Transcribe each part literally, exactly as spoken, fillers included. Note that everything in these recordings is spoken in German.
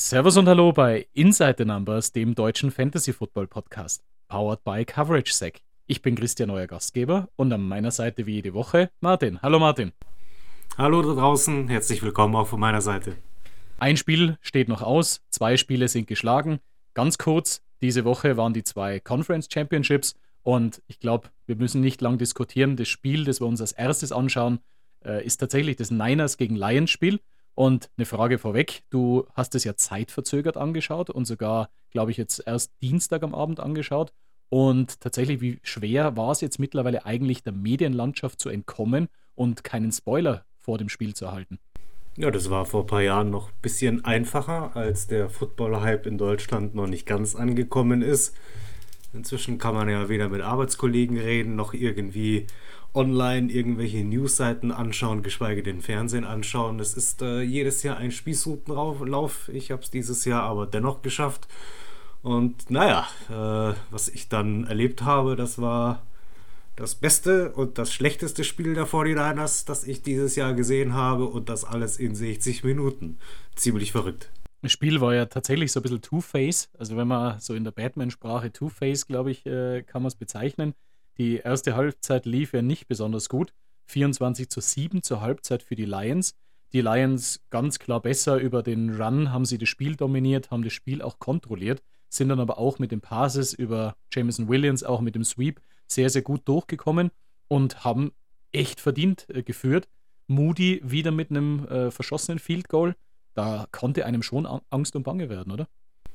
Servus und Hallo bei Inside the Numbers, dem deutschen Fantasy-Football-Podcast, powered by CoverageSec. Ich bin Christian, euer Gastgeber, und an meiner Seite wie jede Woche Martin. Hallo Martin. Hallo da draußen, herzlich willkommen auch von meiner Seite. Ein Spiel steht noch aus, zwei Spiele sind geschlagen. Ganz kurz, diese Woche waren die zwei Conference Championships und ich glaube, wir müssen nicht lang diskutieren. Das Spiel, das wir uns als erstes anschauen, äh, ist tatsächlich das Niners gegen Lions Spiel. Und eine Frage vorweg, du hast es ja zeitverzögert angeschaut und sogar, glaube ich, jetzt erst Dienstag am Abend angeschaut. Und tatsächlich, wie schwer war es jetzt mittlerweile eigentlich der Medienlandschaft zu entkommen und keinen Spoiler vor dem Spiel zu erhalten? Ja, das war vor ein paar Jahren noch ein bisschen einfacher, als der Football-Hype in Deutschland noch nicht ganz angekommen ist. Inzwischen kann man ja weder mit Arbeitskollegen reden, noch irgendwie online irgendwelche Newsseiten anschauen, geschweige denn Fernsehen anschauen. Es ist äh, jedes Jahr ein Spießrutenlauf. Ich habe es dieses Jahr aber dennoch geschafft. Und naja, äh, was ich dann erlebt habe, das war das beste und das schlechteste Spiel der forty-niners, das ich dieses Jahr gesehen habe, und das alles in sechzig Minuten. Ziemlich verrückt. Das Spiel war ja tatsächlich so ein bisschen Two-Face. Also wenn man so in der Batman-Sprache Two-Face, glaube ich, äh, kann man es bezeichnen. Die erste Halbzeit lief ja nicht besonders gut. vierundzwanzig zu sieben zur Halbzeit für die Lions. Die Lions ganz klar besser. Über den Run haben sie das Spiel dominiert, haben das Spiel auch kontrolliert, sind dann aber auch mit den Passes über Jameson Williams, auch mit dem Sweep, sehr, sehr gut durchgekommen und haben echt verdient äh, geführt. Moody wieder mit einem äh, verschossenen Field Goal. Da konnte einem schon An- Angst und Bange werden, oder?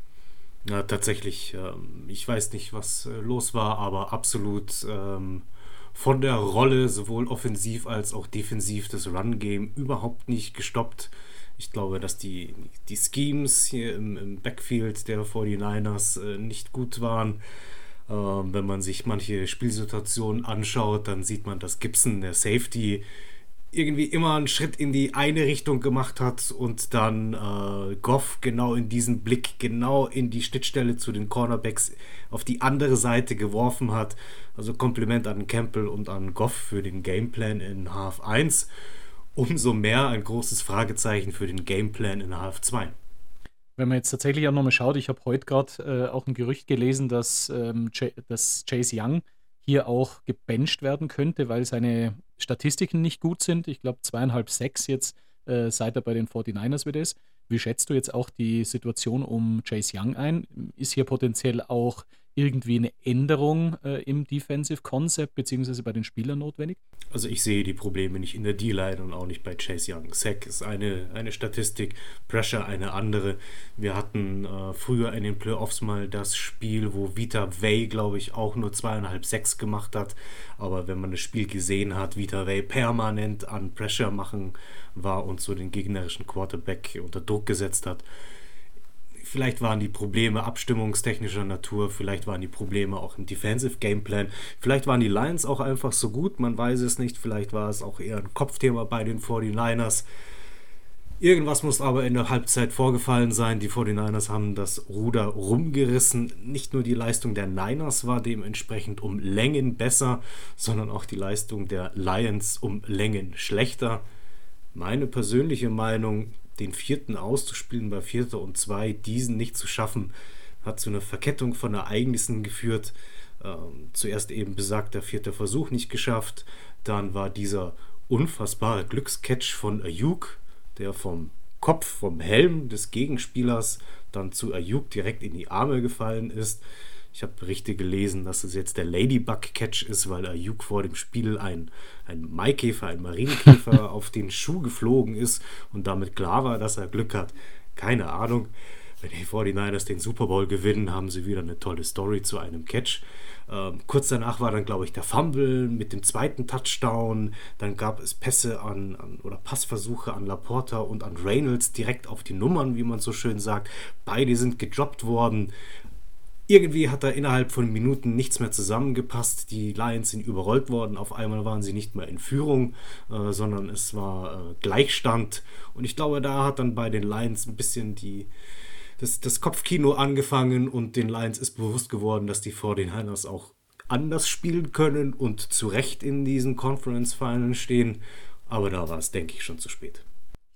Ja, tatsächlich. Ähm, ich weiß nicht, was äh, los war, aber absolut ähm, von der Rolle, sowohl offensiv als auch defensiv, das Run-Game überhaupt nicht gestoppt. Ich glaube, dass die, die Schemes hier im, im Backfield der forty-niners äh, nicht gut waren. Ähm, wenn man sich manche Spielsituationen anschaut, dann sieht man, dass Gibson, der Safety, irgendwie immer einen Schritt in die eine Richtung gemacht hat und dann äh, Goff genau in diesen Blick, genau in die Schnittstelle zu den Cornerbacks auf die andere Seite geworfen hat. Also Kompliment an Campbell und an Goff für den Gameplan in Half eins. Umso mehr ein großes Fragezeichen für den Gameplan in Half zwei. Wenn man jetzt tatsächlich auch nochmal schaut, ich habe heute gerade äh, auch ein Gerücht gelesen, dass, ähm, J- dass Chase Young hier auch gebencht werden könnte, weil seine Statistiken nicht gut sind. Ich glaube, zweieinhalb Sacks jetzt, äh, seit er bei den forty-niners wieder ist. Wie schätzt du jetzt auch die Situation um Chase Young ein? Ist hier potenziell auch irgendwie eine Änderung äh, im Defensive Concept beziehungsweise bei den Spielern notwendig? Also ich sehe die Probleme nicht in der D-Line und auch nicht bei Chase Young. Sack ist eine, eine Statistik, Pressure eine andere. Wir hatten äh, früher in den Playoffs mal das Spiel, wo Vita Vey, glaube ich, auch nur zweieinhalb Sacks gemacht hat. Aber wenn man das Spiel gesehen hat, Vita Vey permanent an Pressure machen war und so den gegnerischen Quarterback unter Druck gesetzt hat. Vielleicht waren die Probleme abstimmungstechnischer Natur, vielleicht waren die Probleme auch im Defensive Gameplan, vielleicht waren die Lions auch einfach so gut, man weiß es nicht, vielleicht war es auch eher ein Kopfthema bei den forty-niners. Irgendwas muss aber in der Halbzeit vorgefallen sein. Die forty-niners haben das Ruder rumgerissen. Nicht nur die Leistung der Niners war dementsprechend um Längen besser, sondern auch die Leistung der Lions um Längen schlechter. Meine persönliche Meinung: Den vierten auszuspielen bei Vierter und zwei, diesen nicht zu schaffen, hat zu einer Verkettung von Ereignissen geführt. Ähm, zuerst eben besagter vierter Versuch nicht geschafft, dann war dieser unfassbare Glückscatch von Ayuk, der vom Kopf, vom Helm des Gegenspielers dann zu Ayuk direkt in die Arme gefallen ist. Ich habe Berichte gelesen, dass es jetzt der Ladybug-Catch ist, weil Ayuk vor dem Spiel ein, ein Maikäfer, ein Marienkäfer auf den Schuh geflogen ist und damit klar war, dass er Glück hat. Keine Ahnung. Wenn die forty-niners den Super Bowl gewinnen, haben sie wieder eine tolle Story zu einem Catch. Ähm, kurz danach war dann, glaube ich, der Fumble mit dem zweiten Touchdown. Dann gab es Pässe an, an oder Passversuche an Laporta und an Reynolds direkt auf die Nummern, wie man so schön sagt. Beide sind gedroppt worden. Irgendwie hat da innerhalb von Minuten nichts mehr zusammengepasst. Die Lions sind überrollt worden. Auf einmal waren sie nicht mehr in Führung, äh, sondern es war äh, Gleichstand. Und ich glaube, da hat dann bei den Lions ein bisschen die, das, das Kopfkino angefangen und den Lions ist bewusst geworden, dass die forty-niners auch anders spielen können und zu Recht in diesen Conference Finals stehen. Aber da war es, denke ich, schon zu spät. Ich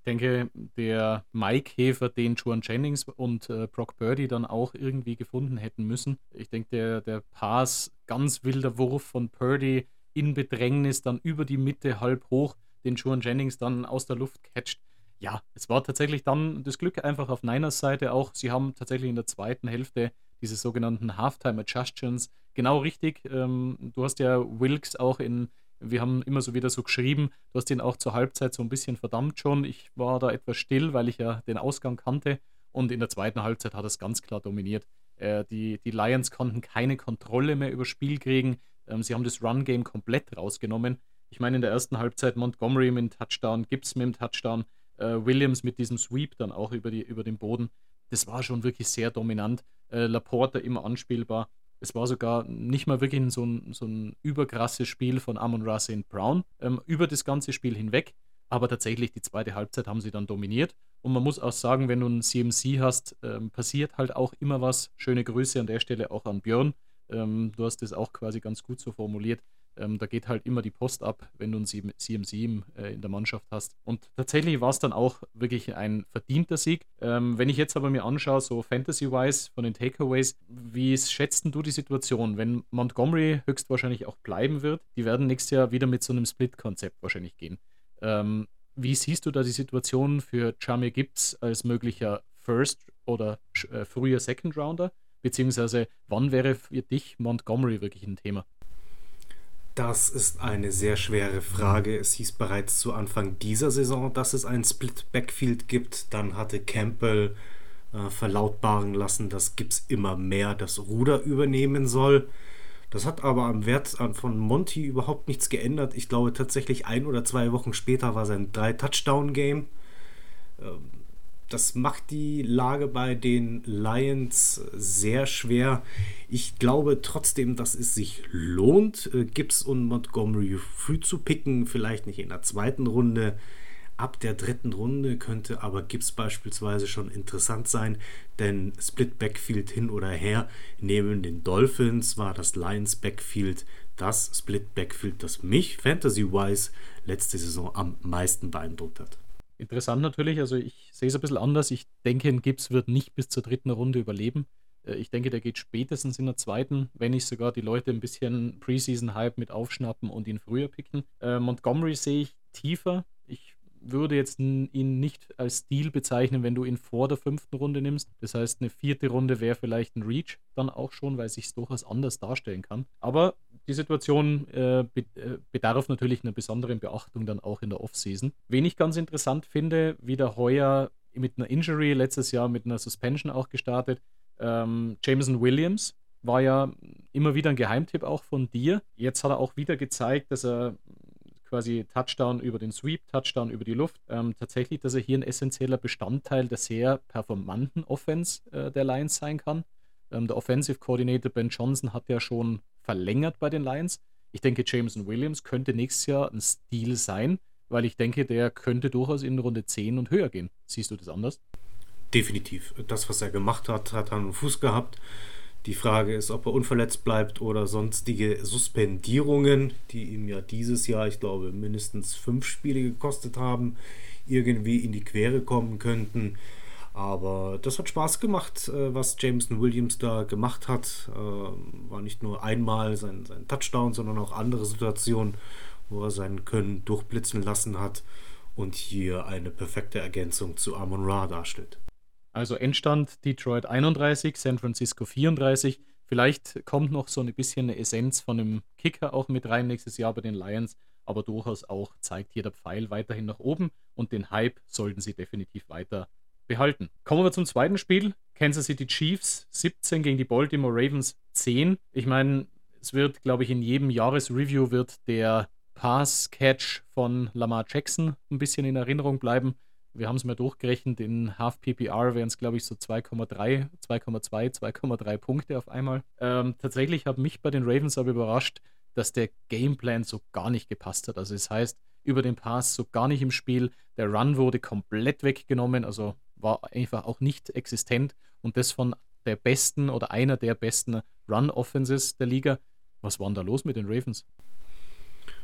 denke, der Mike-Hefer, den Juan Jennings und äh, Brock Purdy dann auch irgendwie gefunden hätten müssen. Ich denke, der, der Pass, ganz wilder Wurf von Purdy in Bedrängnis, dann über die Mitte halb hoch, den Juan Jennings dann aus der Luft catcht. Ja, es war tatsächlich dann das Glück einfach auf Niners Seite auch. Sie haben tatsächlich in der zweiten Hälfte diese sogenannten Halftime Adjustments genau richtig. Ähm, du hast ja Wilkes auch in, wir haben immer so wieder so geschrieben, du hast ihn auch zur Halbzeit so ein bisschen verdammt schon. Ich war da etwas still, weil ich ja den Ausgang kannte, und in der zweiten Halbzeit hat er es ganz klar dominiert. Äh, die, die Lions konnten keine Kontrolle mehr über das Spiel kriegen. Ähm, sie haben das Run-Game komplett rausgenommen. Ich meine, in der ersten Halbzeit Montgomery mit dem Touchdown, Gibbs mit dem Touchdown, äh, Williams mit diesem Sweep dann auch über, die, über den Boden. Das war schon wirklich sehr dominant. Äh, Laporta immer anspielbar. Es war sogar nicht mal wirklich so ein, so ein überkrasses Spiel von Amon-Ra Saint Brown ähm, über das ganze Spiel hinweg. Aber tatsächlich, die zweite Halbzeit haben sie dann dominiert. Und man muss auch sagen, wenn du einen C M C hast, ähm, passiert halt auch immer was. Schöne Grüße an der Stelle auch an Björn. Ähm, du hast das auch quasi ganz gut so formuliert. Ähm, da geht halt immer die Post ab, wenn du einen C M C im, äh, in der Mannschaft hast. Und tatsächlich war es dann auch wirklich ein verdienter Sieg. Ähm, wenn ich jetzt aber mir anschaue, so Fantasy-wise von den Takeaways, wie schätzt denn du die Situation, wenn Montgomery höchstwahrscheinlich auch bleiben wird? Die werden nächstes Jahr wieder mit so einem Split-Konzept wahrscheinlich gehen. Ähm, wie siehst du da die Situation für Jahmyr Gibbs als möglicher First- oder äh, früher Second-Rounder? Beziehungsweise, wann wäre für dich Montgomery wirklich ein Thema? Das ist eine sehr schwere Frage. Es hieß bereits zu Anfang dieser Saison, dass es ein Split-Backfield gibt. Dann hatte Campbell äh, verlautbaren lassen, dass Gibbs immer mehr das Ruder übernehmen soll. Das hat aber am Wert von Monty überhaupt nichts geändert. Ich glaube tatsächlich ein oder zwei Wochen später war sein drei-Touchdown-Game. Das macht die Lage bei den Lions sehr schwer. Ich glaube trotzdem, dass es sich lohnt, Gibbs und Montgomery früh zu picken. Vielleicht nicht in der zweiten Runde. Ab der dritten Runde könnte aber Gibbs beispielsweise schon interessant sein, denn Split Backfield hin oder her, neben den Dolphins war das Lions Backfield das Split Backfield, das mich Fantasy-wise letzte Saison am meisten beeindruckt hat. Interessant natürlich, also ich sehe es ein bisschen anders. Ich denke, ein Gibbs wird nicht bis zur dritten Runde überleben. Ich denke, der geht spätestens in der zweiten, wenn nicht sogar die Leute ein bisschen Preseason-Hype mit aufschnappen und ihn früher picken. Äh, Montgomery sehe ich tiefer. Ich würde jetzt ihn nicht als Steal bezeichnen, wenn du ihn vor der fünften Runde nimmst. Das heißt, eine vierte Runde wäre vielleicht ein Reach dann auch schon, weil es sich durchaus anders darstellen kann. Aber die Situation äh, be- äh, bedarf natürlich einer besonderen Beachtung dann auch in der Offseason. Wen ich ganz interessant finde, wie der Heuer mit einer Injury, letztes Jahr mit einer Suspension auch gestartet, ähm, Jameson Williams war ja immer wieder ein Geheimtipp auch von dir. Jetzt hat er auch wieder gezeigt, dass er quasi Touchdown über den Sweep, Touchdown über die Luft. Ähm, tatsächlich, dass er hier ein essentieller Bestandteil der sehr performanten Offense äh, der Lions sein kann. Ähm, der Offensive Coordinator Ben Johnson hat ja schon verlängert bei den Lions. Ich denke, Jameson Williams könnte nächstes Jahr ein Stil sein, weil ich denke, der könnte durchaus in Runde zehn und höher gehen. Siehst du das anders? Definitiv. Das, was er gemacht hat, hat Hand und Fuß gehabt. Die Frage ist, ob er unverletzt bleibt oder sonstige Suspendierungen, die ihm ja dieses Jahr, ich glaube, mindestens fünf Spiele gekostet haben, irgendwie in die Quere kommen könnten. Aber das hat Spaß gemacht, was Jameson Williams da gemacht hat. War nicht nur einmal sein, sein Touchdown, sondern auch andere Situationen, wo er sein Können durchblitzen lassen hat und hier eine perfekte Ergänzung zu Amon-Ra darstellt. Also Endstand Detroit einunddreißig, San Francisco vierunddreißig. Vielleicht kommt noch so ein bisschen eine Essenz von einem Kicker auch mit rein nächstes Jahr bei den Lions, aber durchaus auch zeigt hier der Pfeil weiterhin nach oben und den Hype sollten sie definitiv weiter behalten. Kommen wir zum zweiten Spiel. Kansas City Chiefs siebzehn gegen die Baltimore Ravens zehn. Ich meine, es wird, glaube ich, in jedem Jahresreview wird der Pass-Catch von Lamar Jackson ein bisschen in Erinnerung bleiben. Wir haben es mal durchgerechnet, in Half-P P R wären es, glaube ich, so zwei Komma drei, zwei Komma zwei, zwei Komma drei Punkte auf einmal. Ähm, tatsächlich hat mich bei den Ravens aber überrascht, dass der Gameplan so gar nicht gepasst hat. Also das heißt, über den Pass so gar nicht im Spiel. Der Run wurde komplett weggenommen, also war einfach auch nicht existent. Und das von der besten oder einer der besten Run-Offenses der Liga. Was war denn da los mit den Ravens?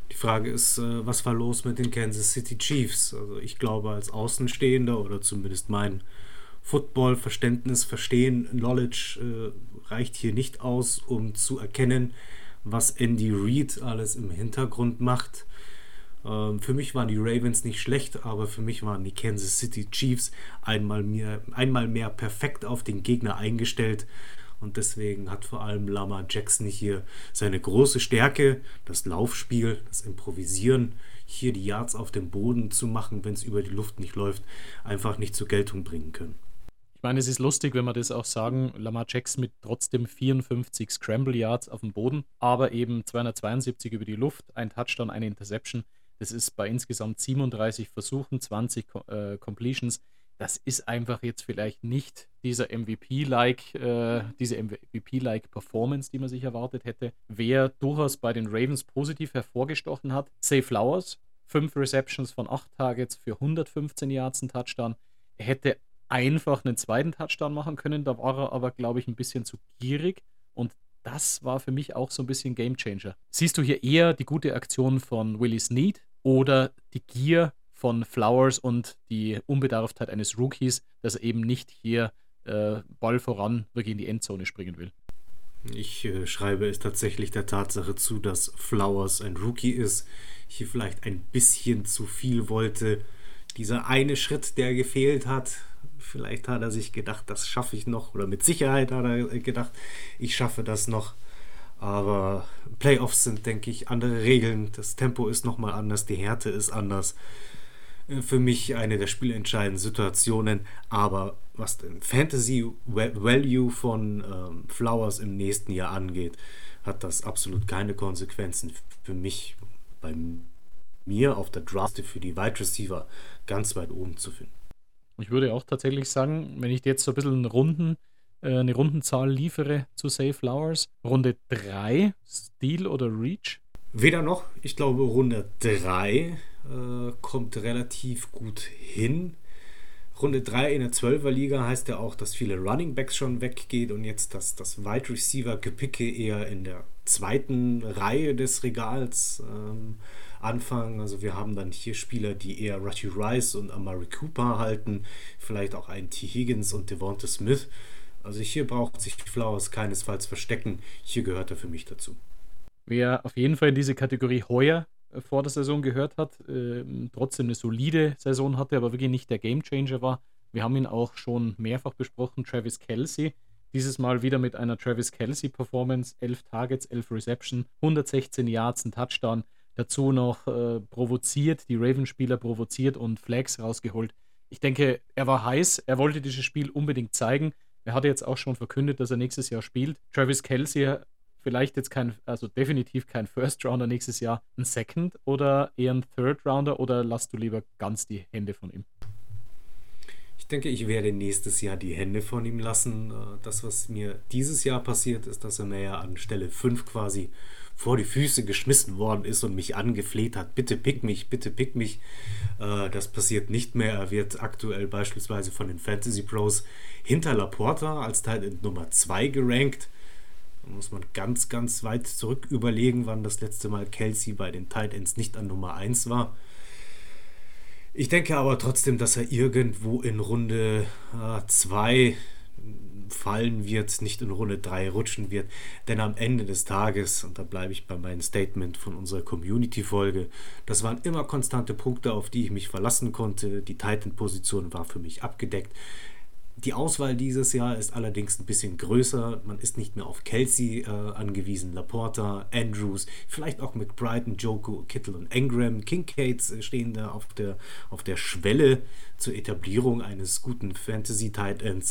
Die Frage ist, äh, was war los mit den Kansas City Chiefs? Also ich glaube, als Außenstehender oder zumindest mein Football-Verständnis, Verstehen, Knowledge äh, reicht hier nicht aus, um zu erkennen, was Andy Reid alles im Hintergrund macht. Ähm, für mich waren die Ravens nicht schlecht, aber für mich waren die Kansas City Chiefs einmal mehr, einmal mehr perfekt auf den Gegner eingestellt. Und deswegen hat vor allem Lamar Jackson hier seine große Stärke, das Laufspiel, das Improvisieren, hier die Yards auf dem Boden zu machen, wenn es über die Luft nicht läuft, einfach nicht zur Geltung bringen können. Ich meine, es ist lustig, wenn wir das auch sagen, Lamar Jackson mit trotzdem vierundfünfzig Scramble Yards auf dem Boden, aber eben zweihundertzweiundsiebzig über die Luft, ein Touchdown, eine Interception. Das ist bei insgesamt siebenunddreißig Versuchen, zwanzig äh, Completions. Das ist einfach jetzt vielleicht nicht dieser M V P-like, äh, diese M V P-like Performance, die man sich erwartet hätte. Wer durchaus bei den Ravens positiv hervorgestochen hat, Zay Flowers, fünf Receptions von acht Targets für hundertfünfzehn Yards, ein Touchdown. Er hätte einfach einen zweiten Touchdown machen können, da war er aber, glaube ich, ein bisschen zu gierig und das war für mich auch so ein bisschen Gamechanger. Siehst du hier eher die gute Aktion von Willie Snead oder die Gier von Flowers und die Unbedarftheit eines Rookies, dass er eben nicht hier äh, Ball voran wirklich in die Endzone springen will? Ich äh, schreibe es tatsächlich der Tatsache zu, dass Flowers ein Rookie ist, hier vielleicht ein bisschen zu viel wollte. Dieser eine Schritt, der gefehlt hat, vielleicht hat er sich gedacht, das schaffe ich noch, oder mit Sicherheit hat er gedacht, ich schaffe das noch. Aber Playoffs sind, denke ich, andere Regeln. Das Tempo ist nochmal anders, die Härte ist anders. Für mich eine der spielentscheidenden Situationen. Aber was den Fantasy-Value von ähm, Flowers im nächsten Jahr angeht, hat das absolut keine Konsequenzen für mich, bei mir auf der Draft für die Wide Receiver ganz weit oben zu finden. Ich würde auch tatsächlich sagen, wenn ich jetzt so ein bisschen einen Runden, äh, eine Rundenzahl liefere zu Zay Flowers, Runde drei, Steal oder Reach? Weder noch. Ich glaube, Runde drei äh, kommt relativ gut hin. Runde drei in der zwölfer-Liga heißt ja auch, dass viele Running Backs schon weggeht und jetzt das, das Wide Receiver-Gepicke eher in der zweiten Reihe des Regals ähm, anfangen. Also wir haben dann hier Spieler, die eher Rashee Rice und Amari Cooper halten, vielleicht auch einen T. Higgins und Devonta Smith. Also hier braucht sich Flowers keinesfalls verstecken. Hier gehört er für mich dazu. Wer auf jeden Fall in diese Kategorie heuer äh, vor der Saison gehört hat, äh, trotzdem eine solide Saison hatte, aber wirklich nicht der Gamechanger war. Wir haben ihn auch schon mehrfach besprochen, Travis Kelce. Dieses Mal wieder mit einer Travis Kelce-Performance, elf Targets, elf Reception, hundertsechzehn Yards, ein Touchdown. Dazu noch äh, provoziert, die Ravens-Spieler provoziert und Flags rausgeholt. Ich denke, er war heiß, er wollte dieses Spiel unbedingt zeigen. Er hatte jetzt auch schon verkündet, dass er nächstes Jahr spielt. Travis Kelce, vielleicht jetzt kein, also definitiv kein First-Rounder nächstes Jahr, ein Second oder eher ein Third-Rounder oder lässt du lieber ganz die Hände von ihm? Ich denke, ich werde nächstes Jahr die Hände von ihm lassen. Das, was mir dieses Jahr passiert ist, dass er mir ja an Stelle fünf quasi vor die Füße geschmissen worden ist und mich angefleht hat, bitte pick mich, bitte pick mich. Das passiert nicht mehr. Er wird aktuell beispielsweise von den Fantasy Pros hinter Laporta als Tight End Nummer zwei gerankt. Da muss man ganz, ganz weit zurück überlegen, wann das letzte Mal Kelce bei den Tight Ends nicht an Nummer eins war. Ich denke aber trotzdem, dass er irgendwo in Runde zwei äh, fallen wird, nicht in Runde drei rutschen wird. Denn am Ende des Tages, und da bleibe ich bei meinem Statement von unserer Community-Folge, das waren immer konstante Punkte, auf die ich mich verlassen konnte. Die Titan-Position war für mich abgedeckt. Die Auswahl dieses Jahr ist allerdings ein bisschen größer. Man ist nicht mehr auf Kelce äh, angewiesen. Laporta, Andrews, vielleicht auch McBride, Njoku, Kittle und Engram. Kincaid stehen da auf der, auf der Schwelle zur Etablierung eines guten Fantasy-Tight Ends.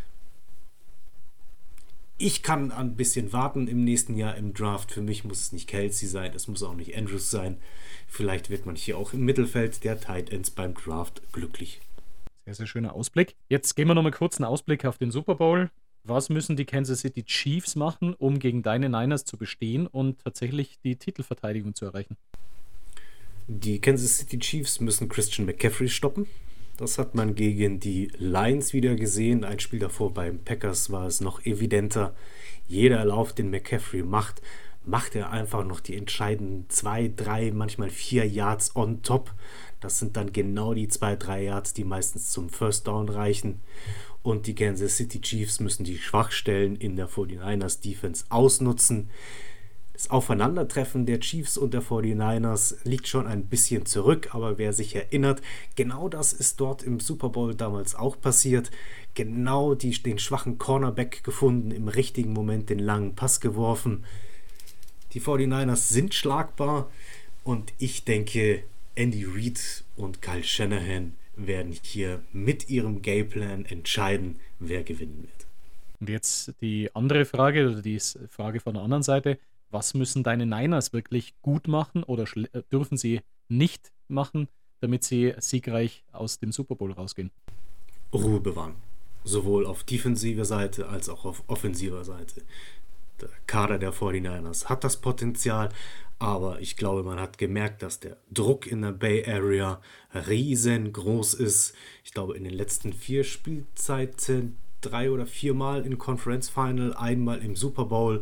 Ich kann ein bisschen warten im nächsten Jahr im Draft. Für mich muss es nicht Kelce sein, es muss auch nicht Andrews sein. Vielleicht wird man hier auch im Mittelfeld der Tight Ends beim Draft glücklich. Sehr, sehr schöner Ausblick. Jetzt gehen wir nochmal kurz einen Ausblick auf den Super Bowl. Was müssen die Kansas City Chiefs machen, um gegen deine Niners zu bestehen und tatsächlich die Titelverteidigung zu erreichen? Die Kansas City Chiefs müssen Christian McCaffrey stoppen. Das hat man gegen die Lions wieder gesehen. Ein Spiel davor beim Packers war es noch evidenter. Jeder Lauf, den McCaffrey macht, macht er einfach noch die entscheidenden zwei, drei, manchmal vier Yards on top. Das sind dann genau die zwei, drei Yards, die meistens zum First Down reichen. Und die Kansas City Chiefs müssen die Schwachstellen in der forty-niners Defense ausnutzen. Das Aufeinandertreffen der Chiefs und der forty-niners liegt schon ein bisschen zurück, aber wer sich erinnert, genau das ist dort im Super Bowl damals auch passiert. Genau die, den schwachen Cornerback gefunden, im richtigen Moment den langen Pass geworfen. Die forty-niners sind schlagbar und ich denke, Andy Reid und Kyle Shanahan werden hier mit ihrem Gameplan entscheiden, wer gewinnen wird. Und jetzt die andere Frage, oder die Frage von der anderen Seite. Was müssen deine Niners wirklich gut machen oder dürfen sie nicht machen, damit sie siegreich aus dem Super Bowl rausgehen? Ruhe bewahren. Sowohl auf defensiver Seite als auch auf offensiver Seite. Der Kader der forty-niners hat das Potenzial, aber ich glaube, man hat gemerkt, dass der Druck in der Bay Area riesengroß ist. Ich glaube, in den letzten vier Spielzeiten drei oder viermal im Conference Final, einmal im Super Bowl.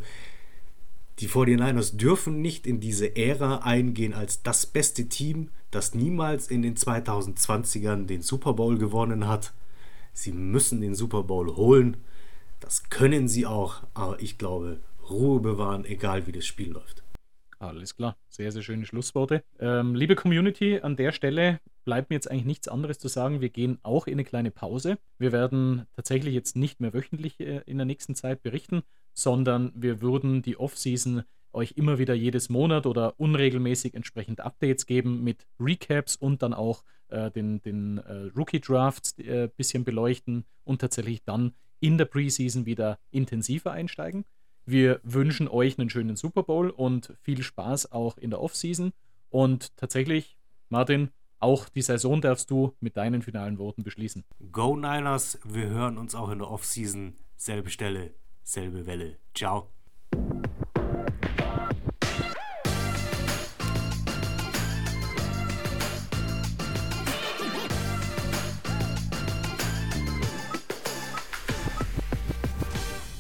Die forty-niners dürfen nicht in diese Ära eingehen als das beste Team, das niemals in den zweitausendzwanzigern den Super Bowl gewonnen hat. Sie müssen den Super Bowl holen. Das können sie auch, aber ich glaube, Ruhe bewahren, egal wie das Spiel läuft. Alles klar, sehr, sehr schöne Schlussworte. Ähm, liebe Community, an der Stelle bleibt mir jetzt eigentlich nichts anderes zu sagen. Wir gehen auch in eine kleine Pause. Wir werden tatsächlich jetzt nicht mehr wöchentlich äh, in der nächsten Zeit berichten, sondern wir würden die Offseason euch immer wieder jedes Monat oder unregelmäßig entsprechend Updates geben mit Recaps und dann auch äh, den, den äh, Rookie-Drafts ein äh, bisschen beleuchten und tatsächlich dann in der Preseason wieder intensiver einsteigen. Wir wünschen euch einen schönen Super Bowl und viel Spaß auch in der Offseason. Und tatsächlich, Martin, auch die Saison darfst du mit deinen finalen Worten beschließen. Go Niners, wir hören uns auch in der Offseason. Selbe Stelle, selbe Welle. Ciao.